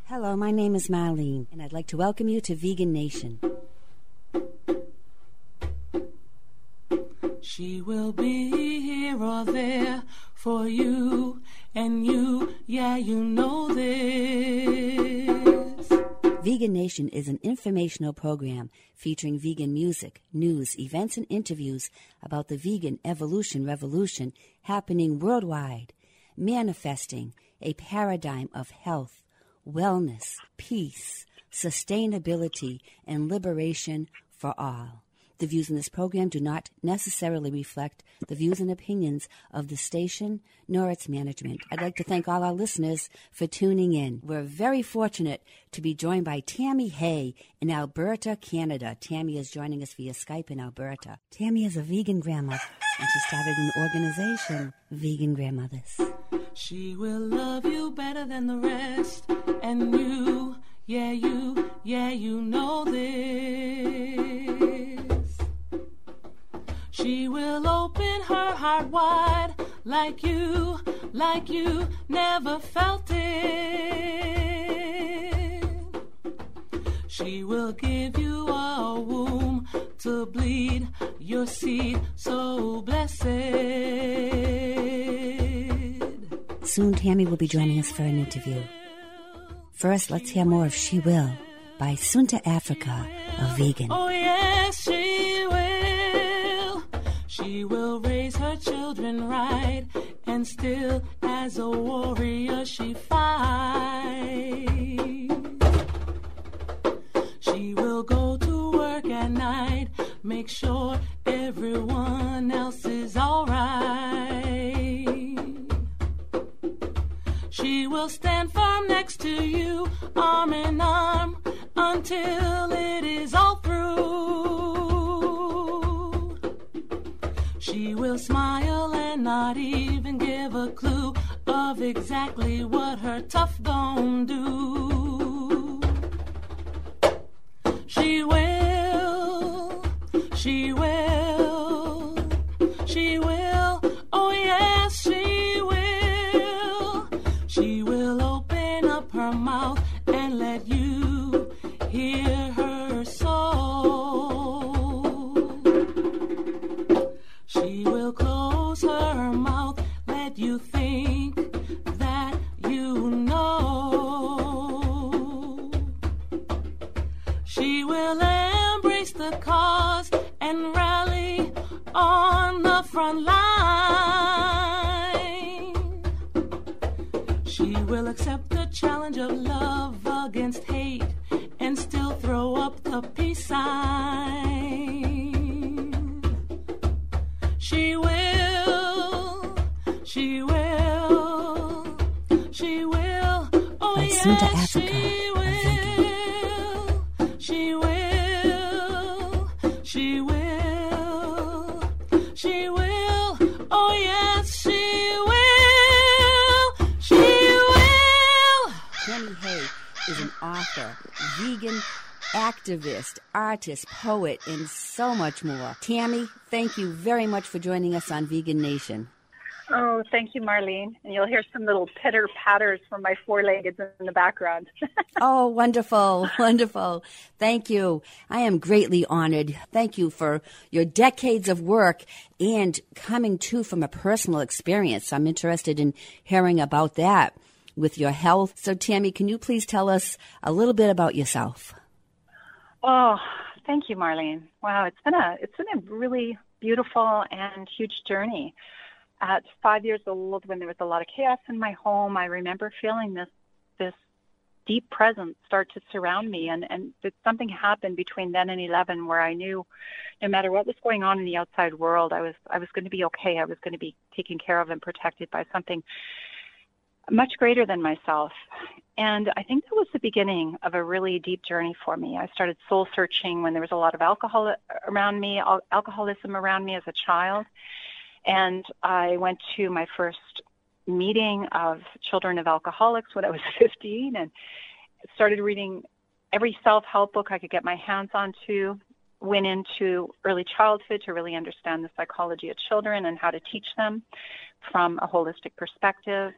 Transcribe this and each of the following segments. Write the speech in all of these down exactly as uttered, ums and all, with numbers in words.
Hello, my name is Marlene, and I'd like to welcome you to Vegan Nation. She will be here or there for you, and you, yeah, you know this. Vegan Nation is an informational program featuring vegan music, news, events, and interviews about the vegan evolution revolution happening worldwide, manifesting a paradigm of health, wellness, peace, sustainability, and liberation for all. The views in this program do not necessarily reflect the views and opinions of the station nor its management. I'd like to thank all our listeners for tuning in. We're very fortunate to be joined by Tammy Hay in Alberta, Canada. Tammy is joining us via Skype in Alberta. Tammy is a vegan grandma, and she started an organization, Vegan Grandmothers. She will love you better than the rest, and you, yeah, you, yeah, you know this. She will open her heart wide like you, like you never felt it. She will give you a womb to bleed your seed so blessed. Soon Tammy will be joining us for an interview. First, let's hear more of She Will by Sunta Africa, a vegan. Oh yes, she will. She will raise her children right, and still as a warrior she fights. She will go to work at night, make sure everyone else is alright. She will stand firm next to you, arm in arm, until it is all through. She will smile and not even give a clue of exactly what her tough gon' do. She will, she will, she will, oh yes, she will. She will open up her mouth and let you hear her soul. She will close her mouth, let you think that you know. She will embrace the cause and rally on the front line. She will accept the challenge of love against hate and still throw up the peace sign. She will, she will, she will, oh by yes, Sunta Africa, she will, she will, she will, she will, oh yes, she will, she will. Tammy Hay is an author, vegan activist, artist, poet, and so much more. Tammy, thank you very much for joining us on Vegan Nation. Oh, thank you, Marlene. And you'll hear some little pitter-patters from my four-leggeds in the background. Oh, wonderful, wonderful. Thank you. I am greatly honored. Thank you for your decades of work and coming to from a personal experience. I'm interested in hearing about that with your health. So, Tammy, can you please tell us a little bit about yourself? Oh, thank you, Marlene. Wow, it's been a it's been a really beautiful and huge journey. At five years old, when there was a lot of chaos in my home, I remember feeling this this deep presence start to surround me, and and that something happened between then and eleven, where I knew, no matter what was going on in the outside world, I was I was going to be okay. I was going to be taken care of and protected by something much greater than myself. And I think that was the beginning of a really deep journey for me. I started soul searching when there was a lot of alcohol around me, al- alcoholism around me as a child. And I went to my first meeting of children of alcoholics when I was fifteen, and started reading every self-help book I could get my hands onto, went into early childhood to really understand the psychology of children and how to teach them from a holistic perspective.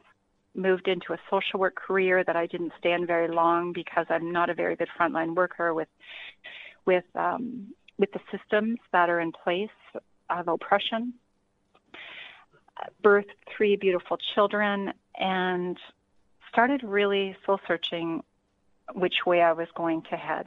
moved into a social work career that I didn't stay in very long because I'm not a very good frontline worker with with um, with the systems that are in place of oppression. Birthed three beautiful children and started really soul searching which way I was going to head.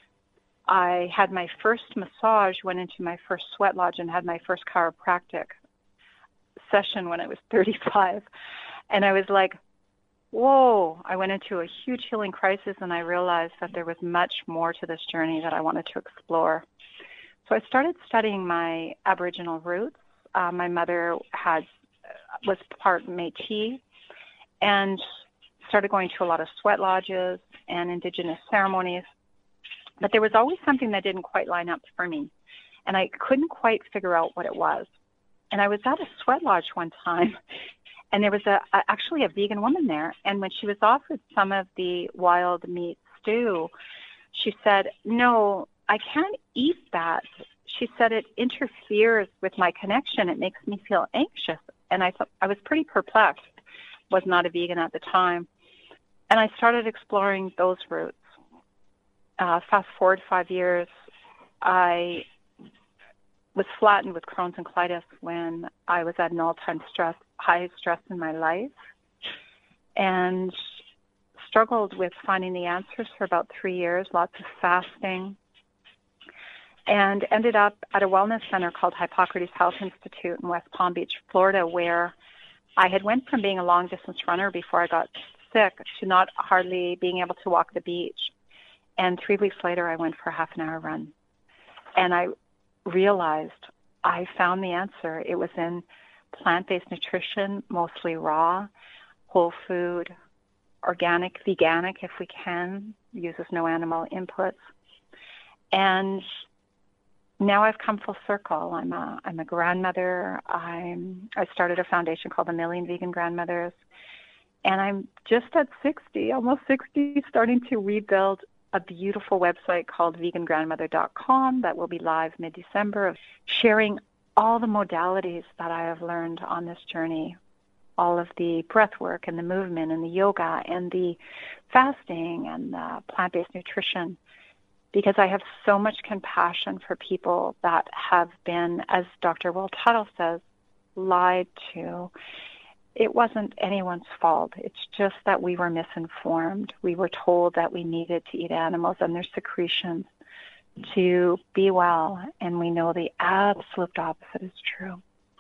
I had my first massage, went into my first sweat lodge, and had my first chiropractic session when I was thirty-five. And I was like, whoa, I went into a huge healing crisis, and I realized that there was much more to this journey that I wanted to explore. So I started studying my Aboriginal roots. Uh, my mother had was part Métis, and started going to a lot of sweat lodges and Indigenous ceremonies. But there was always something that didn't quite line up for me, and I couldn't quite figure out what it was. And I was at a sweat lodge one time, and there was a, a actually a vegan woman there, and when she was offered some of the wild meat stew, she said, "No, I can't eat that." She said, "It interferes with my connection. It makes me feel anxious." And I thought, I was pretty perplexed. Was not a vegan at the time. And I started exploring those roots. Uh, fast forward five years, I was flattened with Crohn's and colitis when I was at an all-time stress, high stress in my life, and struggled with finding the answers for about three years, lots of fasting, and ended up at a wellness center called Hippocrates Health Institute in West Palm Beach, Florida, where I had went from being a long-distance runner before I got sick to not hardly being able to walk the beach. And three weeks later, I went for a half an hour run. And I realized I found the answer. It was in plant-based nutrition, mostly raw, whole food, organic, veganic if we can, uses no animal inputs. And now I've come full circle. I'm a I'm a grandmother. I'm I started a foundation called the Million Vegan Grandmothers, and I'm just at sixty, almost sixty, starting to rebuild a beautiful website called vegan grandmother dot com that will be live mid-December, of sharing all the modalities that I have learned on this journey, all of the breath work and the movement and the yoga and the fasting and the plant-based nutrition. Because I have so much compassion for people that have been, as Doctor Will Tuttle says, lied to. It wasn't anyone's fault. It's just that we were misinformed. We were told that we needed to eat animals and their secretions to be well, and we know the absolute opposite is true.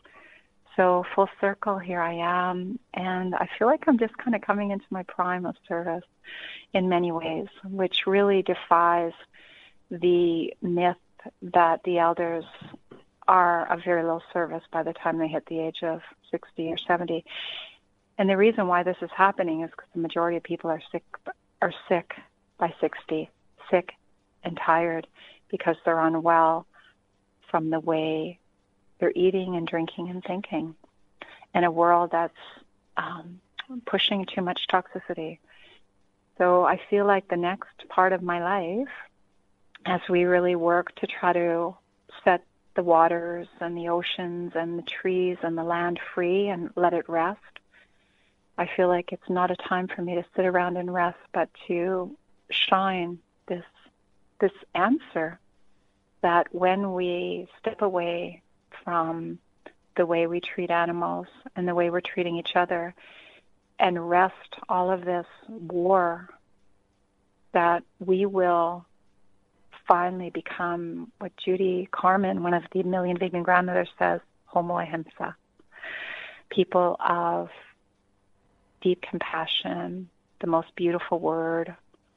So full circle, here I am, and I feel like I'm just kind of coming into my prime of service in many ways, which really defies the myth that the elders are of very low service by the time they hit the age of sixty or seventy. And the reason why this is happening is because the majority of people are sick are sick by sixty, sick and tired because they're unwell from the way they're eating and drinking and thinking in a world that's um, pushing too much toxicity. So I feel like the next part of my life, as we really work to try to set the waters and the oceans and the trees and the land free and let it rest, I feel like it's not a time for me to sit around and rest, but to shine this this answer that when we step away from the way we treat animals and the way we're treating each other and rest all of this war, that we will finally become what Judy Carman, one of the Million Vegan Grandmothers, says, Homo Ahimsa, people of deep compassion, the most beautiful word,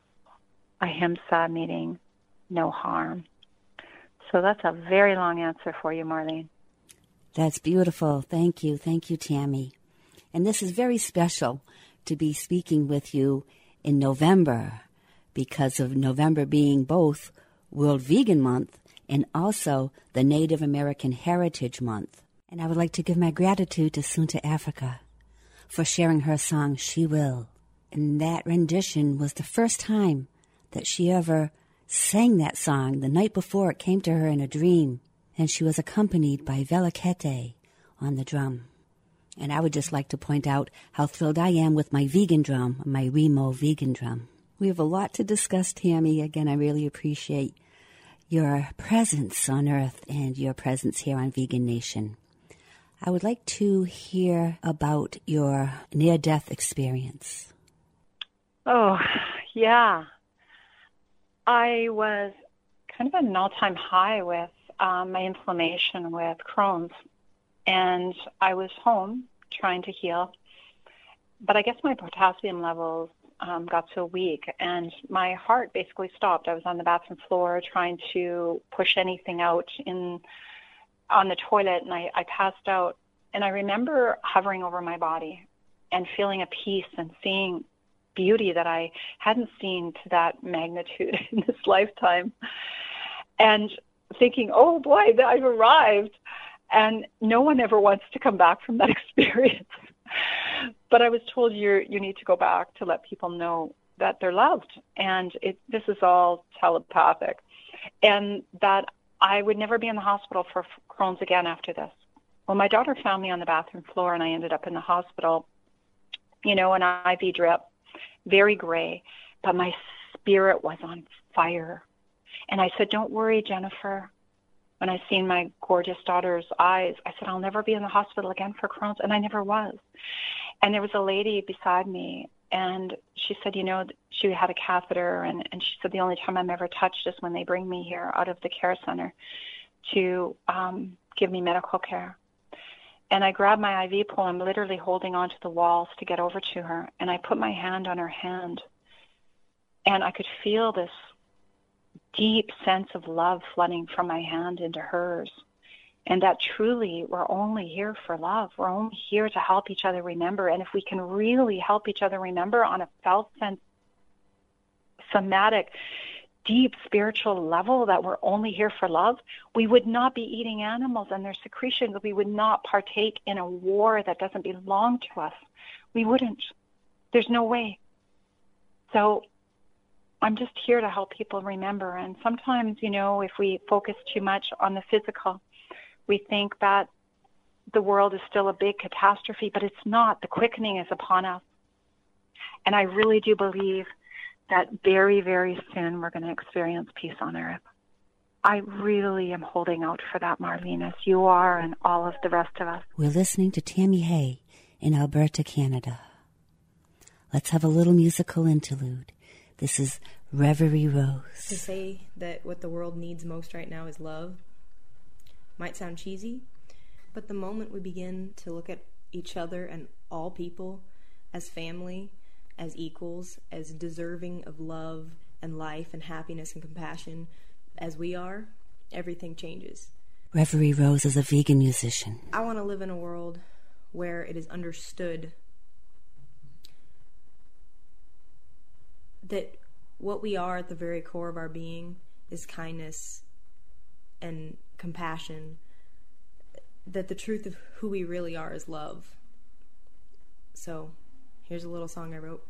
Ahimsa meaning no harm. So that's a very long answer for you, Marlene. That's beautiful. Thank you. Thank you, Tammy. And this is very special to be speaking with you in November, because of November being both World Vegan Month and also the Native American Heritage Month. And I would like to give my gratitude to Sunta Africa for sharing her song, She Will. And that rendition was the first time that she ever sang that song. The night before, it came to her in a dream, and she was accompanied by Velakete on the drum. And I would just like to point out how thrilled I am with my vegan drum, my Remo vegan drum. We have a lot to discuss, Tammy. Again, I really appreciate your presence on Earth and your presence here on Vegan Nation. I would like to hear about your near-death experience. Oh, yeah. I was kind of at an all-time high with um, my inflammation with Crohn's. And I was home trying to heal. But I guess my potassium levels um, got so weak, and my heart basically stopped. I was on the bathroom floor trying to push anything out in on the toilet, and I, I passed out. And I remember hovering over my body and feeling a peace and seeing beauty that I hadn't seen to that magnitude in this lifetime. And thinking, oh boy, I've arrived. And no one ever wants to come back from that experience. But I was told you you need to go back to let people know that they're loved. And it, this is all telepathic. And that I would never be in the hospital for Crohn's again after this. Well, my daughter found me on the bathroom floor, and I ended up in the hospital, you know, an I V drip, very gray, but my spirit was on fire. And I said, don't worry, Jennifer. When I seen my gorgeous daughter's eyes, I said, I'll never be in the hospital again for Crohn's, and I never was. And there was a lady beside me, and she said, you know, she had a catheter, and, and she said, the only time I'm ever touched is when they bring me here out of the care center to um, give me medical care. And I grabbed my I V pole. I'm literally holding onto the walls to get over to her, and I put my hand on her hand, and I could feel this deep sense of love flooding from my hand into hers. And that truly, we're only here for love. We're only here to help each other remember. And if we can really help each other remember on a felt sense, somatic, deep spiritual level that we're only here for love, we would not be eating animals and their secretions. We would not partake in a war that doesn't belong to us. We wouldn't. There's no way. So I'm just here to help people remember. And sometimes, you know, if we focus too much on the physical, we think that the world is still a big catastrophe, but it's not. The quickening is upon us. And I really do believe that very, very soon we're going to experience peace on earth. I really am holding out for that, Marlene, as you are and all of the rest of us. We're listening to Tammy Hay in Alberta, Canada. Let's have a little musical interlude. This is Reverie Rose. To say that what the world needs most right now is love might sound cheesy, but the moment we begin to look at each other and all people as family, as equals, as deserving of love and life and happiness and compassion as we are, everything changes. Reverie Rose is a vegan musician. I want to live in a world where it is understood that what we are at the very core of our being is kindness and compassion, that the truth of who we really are is love. So, here's a little song I wrote.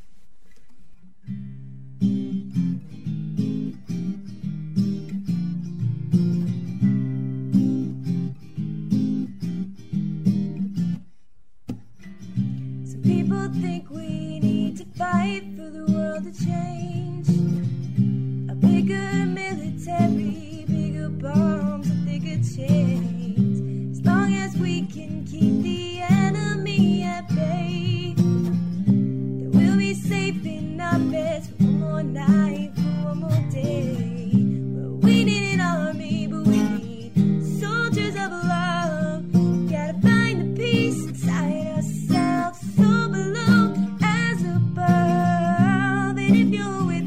Some people think we need to fight for the world to change. A bigger military, bigger bombs, a bigger chains. As long as we can keep the enemy at bay, then we'll be safe in our beds for one more night, for one more day. Well, we need an army, but we need soldiers of love. Gotta find the peace inside ourselves, so below as above. And if you're with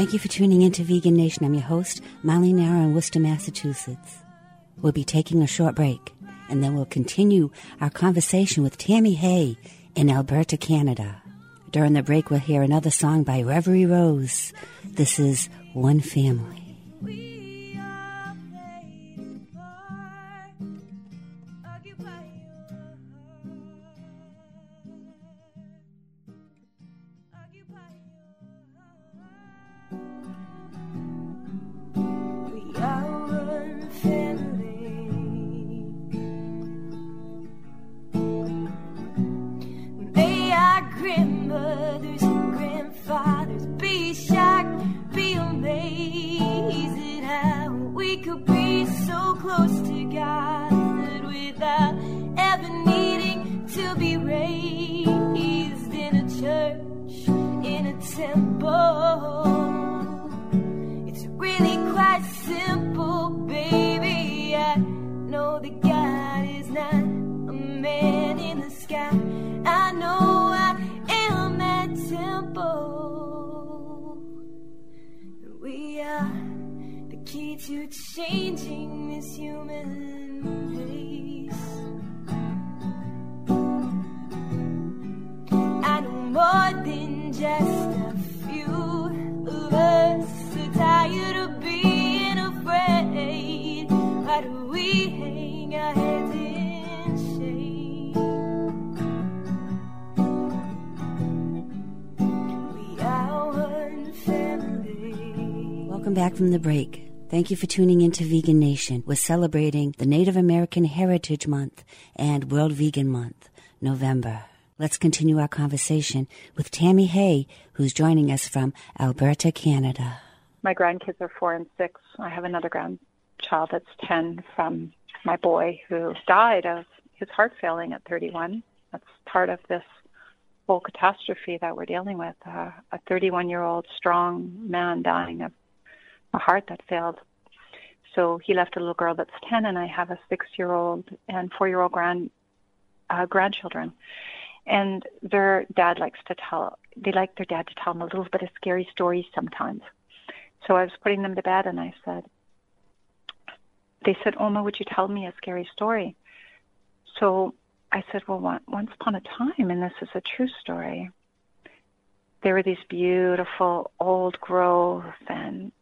Thank you for tuning in to Vegan Nation. I'm your host, Marlene Nara in Worcester, Massachusetts. We'll be taking a short break, and then we'll continue our conversation with Tammy Hay in Alberta, Canada. During the break, we'll hear another song by Reverie Rose. This is One Family. We all play a part, occupy your heart, occupy your heart. We are one family. May our grandmothers and grandfathers be shocked, be amazed at how we could be so close to God without ever needing to be raised in a church, in a temple. It's really quite simple, baby. I know that God is not a man in the sky. I know I am that temple. We are the key to changing this human race. I know more than just a few of us are tired of being afraid. Why do we hang our heads in shame? We are one family. Welcome back from the break. Thank you for tuning in to Vegan Nation. We're celebrating the Native American Heritage Month and World Vegan Month, November. Let's continue our conversation with Tammy Hay, who's joining us from Alberta, Canada. My grandkids are four and six. I have another grandchild that's ten from my boy who died of his heart failing at thirty-one. That's part of this whole catastrophe that we're dealing with. Uh, a thirty-one-year-old strong man dying of a heart that failed. So he left a little girl that's ten, and I have a six-year-old and four-year-old grand uh, grandchildren. And their dad likes to tell, they like their dad to tell them a little bit of scary stories sometimes. So I was putting them to bed, and I said, they said, Oma, would you tell me a scary story? So I said, well, once upon a time, and this is a true story, there were these beautiful old growth and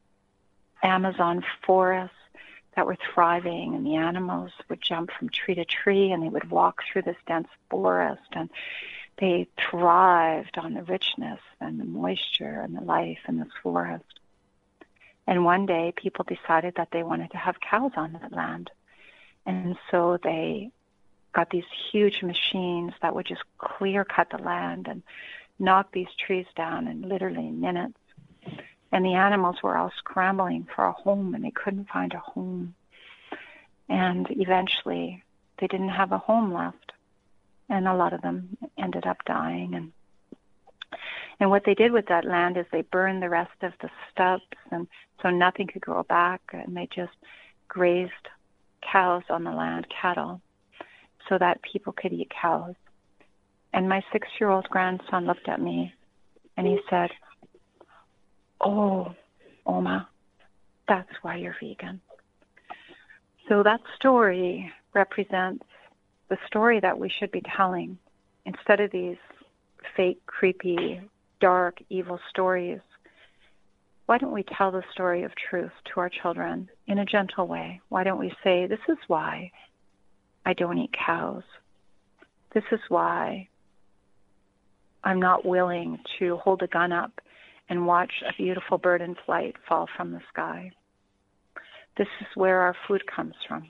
Amazon forests that were thriving, and the animals would jump from tree to tree, and they would walk through this dense forest, and they thrived on the richness and the moisture and the life in this forest. And one day, people decided that they wanted to have cows on that land. And so they got these huge machines that would just clear cut the land and knock these trees down in literally minutes. And the animals were all scrambling for a home, and they couldn't find a home. And eventually, they didn't have a home left. And a lot of them ended up dying. And and what they did with that land is they burned the rest of the stubs, and so nothing could grow back. And they just grazed cows on the land, cattle, so that people could eat cows. And my six-year-old grandson looked at me, and he said, oh, Oma, that's why you're vegan. So that story represents the story that we should be telling. Instead of these fake, creepy, dark, evil stories, why don't we tell the story of truth to our children in a gentle way? Why don't we say, this is why I don't eat cows. This is why I'm not willing to hold a gun up and watch a beautiful bird in flight fall from the sky. This is where our food comes from.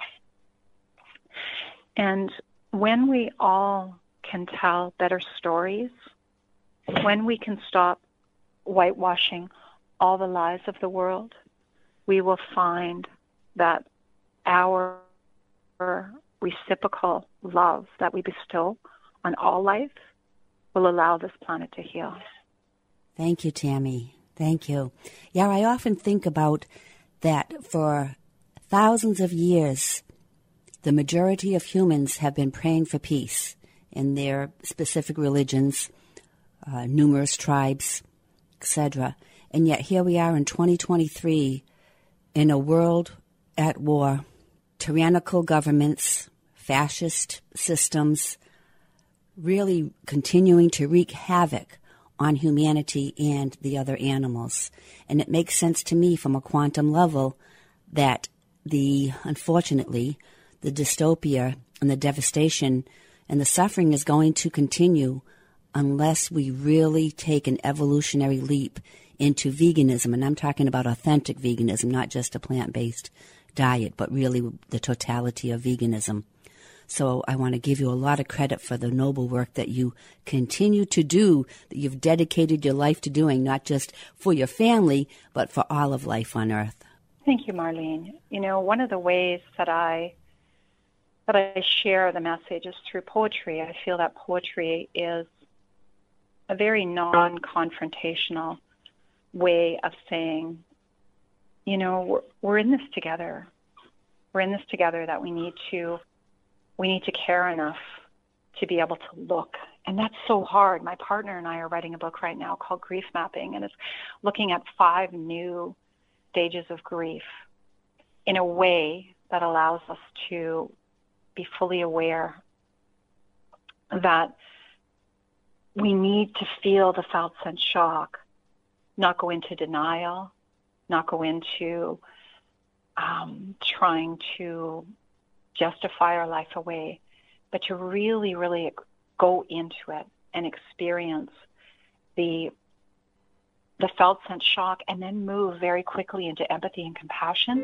And when we all can tell better stories, when we can stop whitewashing all the lies of the world, we will find that our reciprocal love that we bestow on all life will allow this planet to heal. Thank you, Tammy. Thank you. Yeah, I often think about that for thousands of years, the majority of humans have been praying for peace in their specific religions, uh, numerous tribes, et cetera. And yet here we are in twenty twenty-three in a world at war, tyrannical governments, fascist systems, really continuing to wreak havoc on humanity and the other animals. And it makes sense to me from a quantum level that the, unfortunately, the dystopia and the devastation and the suffering is going to continue unless we really take an evolutionary leap into veganism. And I'm talking about authentic veganism, not just a plant-based diet, but really the totality of veganism. So I want to give you a lot of credit for the noble work that you continue to do, that you've dedicated your life to doing, not just for your family, but for all of life on Earth. Thank you, Marlene. You know, one of the ways that I that I share the message is through poetry. I feel that poetry is a very non-confrontational way of saying, you know, we're, we're in this together. We're in this together, that we need to we need to care enough to be able to look. And that's so hard. My partner and I are writing a book right now called Grief Mapping, and it's looking at five new stages of grief in a way that allows us to be fully aware that we need to feel the felt sense shock, not go into denial, not go into um, trying to justify our life away, but to really, really go into it and experience the the felt sense shock, and then move very quickly into empathy and compassion,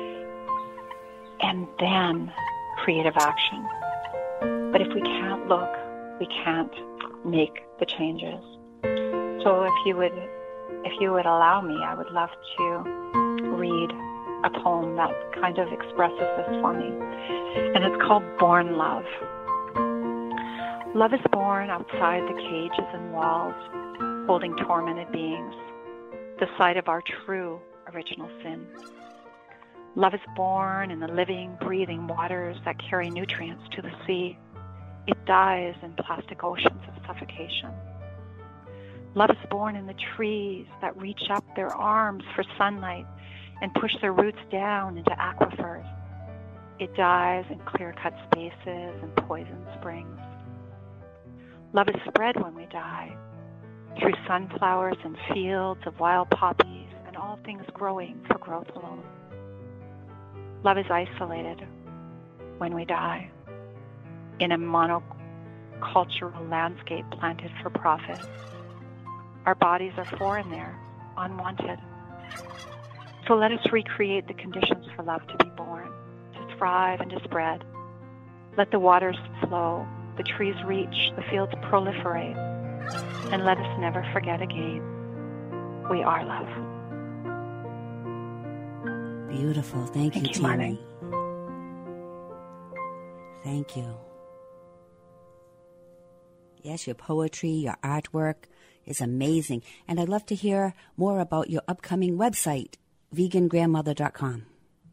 and then creative action. But if we can't look, we can't make the changes. So if you would, if you would allow me, I would love to read a poem that kind of expresses this for me. And it's called Born Love. Love is born outside the cages and walls, holding tormented beings, the site of our true original sin. Love is born in the living, breathing waters that carry nutrients to the sea. It dies in plastic oceans of suffocation. Love is born in the trees that reach up their arms for sunlight and push their roots down into aquifers. It dies in clear-cut spaces and poison springs. Love is spread when we die, through sunflowers and fields of wild poppies and all things growing for growth alone. Love is isolated when we die, in a monocultural landscape planted for profit. Our bodies are foreign there, unwanted. So let us recreate the conditions for love to be born, to thrive and to spread. Let the waters flow, the trees reach, the fields proliferate, and let us never forget again, we are love. Beautiful. Thank, Thank you, you, Tammy. Thank you. Yes, your poetry, your artwork is amazing. And I'd love to hear more about your upcoming website, vegan grandmother dot com.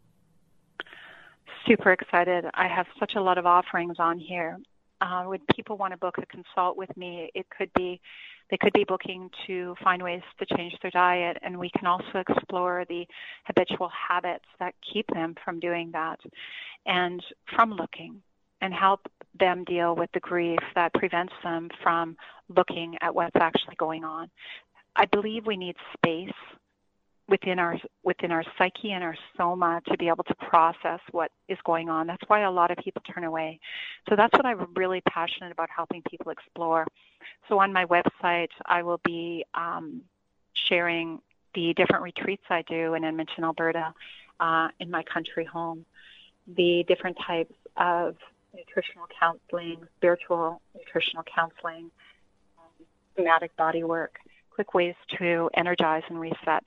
Super excited. I have such a lot of offerings on here. Uh, would people want to book a consult with me, it could be, they could be booking to find ways to change their diet, and we can also explore the habitual habits that keep them from doing that and from looking, and help them deal with the grief that prevents them from looking at what's actually going on. I believe we need space within our within our psyche and our soma to be able to process what is going on. That's why a lot of people turn away. So that's what I'm really passionate about, helping people explore. So on my website, I will be um, sharing the different retreats I do in Edmonton, Alberta, uh, in my country home, the different types of nutritional counseling, spiritual nutritional counseling, um, somatic body work, quick ways to energize and reset.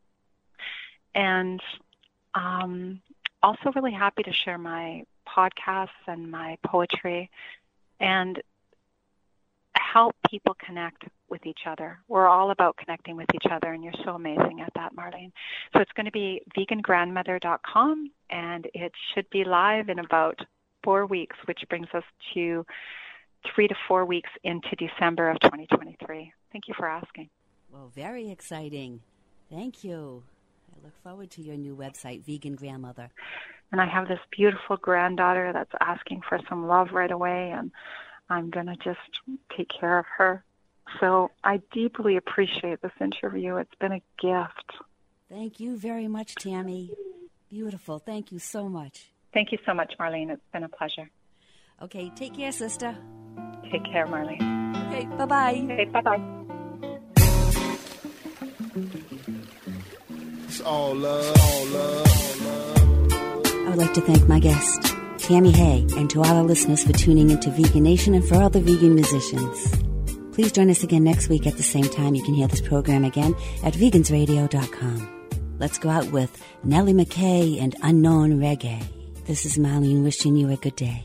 And um, also really happy to share my podcasts and my poetry and help people connect with each other. We're all about connecting with each other, and you're so amazing at that, Marlene. So it's going to be vegan grandmother dot com, and it should be live in about four weeks, which brings us to three to four weeks into December of twenty twenty-three. Thank you for asking. Well, very exciting. Thank you. I look forward to your new website, Vegan Grandmother. And I have this beautiful granddaughter that's asking for some love right away, and I'm going to just take care of her. So I deeply appreciate this interview. It's been a gift. Thank you very much, Tammy. Beautiful. Thank you so much. Thank you so much, Marlene. It's been a pleasure. Okay, take care, sister. Take care, Marlene. Okay, bye-bye. Okay, bye-bye. It's all love, all love, all love. I would like to thank my guest, Tammy Hay, and to all our listeners for tuning into Vegan Nation and for all the vegan musicians. Please join us again next week at the same time. You can hear this program again at vegans radio dot com. Let's go out with Nellie McKay and Unknown Reggae. This is Marlene wishing you a good day.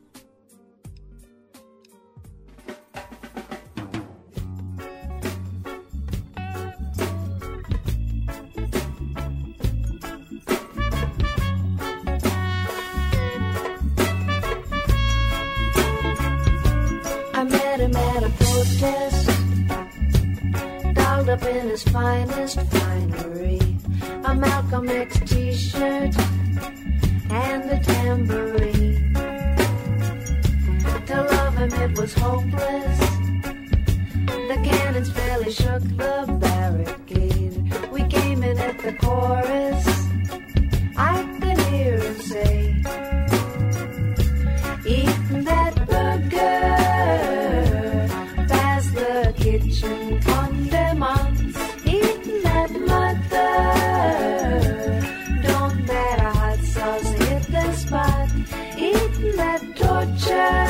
I met him at a protest, dolled up in his finest finery, a Malcolm X t-shirt and a tambourine. To love him it was hopeless, the cannons fairly shook the barricade. We came in at the chorus, I could hear him say, eating that burger past the kitchen condiments, eating that mother, don't let a hot sauce hit the spot, eating that torture,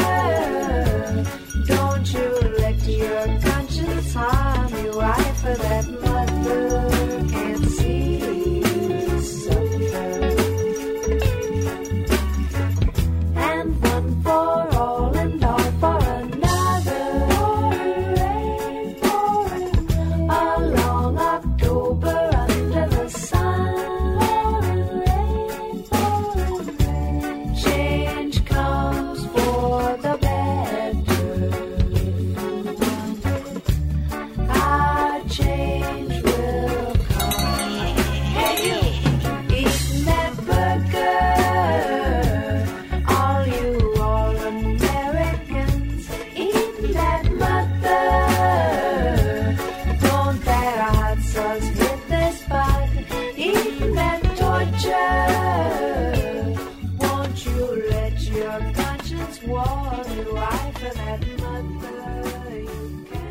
don't you let your conscience harm you, right for that mother can't see you suffer. And one for all and all for another, a long October under the sun. Change comes for the better. Our change will come. Hey you, eating that burger, all you all Americans, eating that mother, don't that hot sauce hit the spot, eating that torture, won't you let your conscience warn you, right for that mother you can